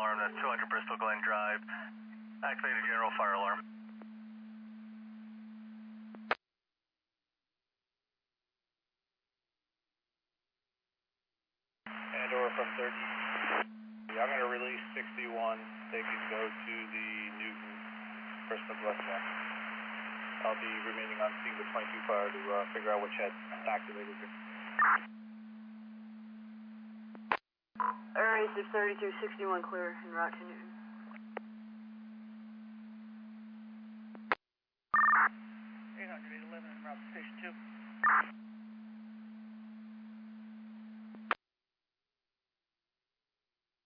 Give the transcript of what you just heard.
alarm. That's 200 Bristol Glen Drive. Activated general fire alarm. And over from 30. I'm going to release 61. They can go to the Newton Bristol Glen Drive. I'll be remaining on scene with 22 fire to figure out which head activated here. Area 63261 clear en route to Newton. 811 en route to station 2.